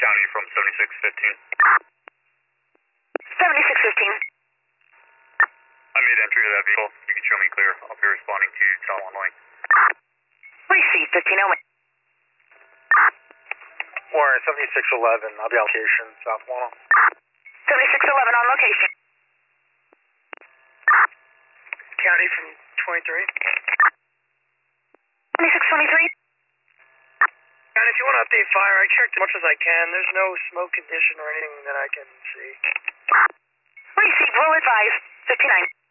County from 7615. 7615. I made entry to that vehicle. You can show me clear. I'll be responding to Cal 1 line. Received 1508. Warren 7611, I'll be on location, South Wall. 7611 on location. County from 23. 2623. And if you want to update fire, I checked as much as I can. There's no smoke condition or anything that I can see. Received, will advise 59.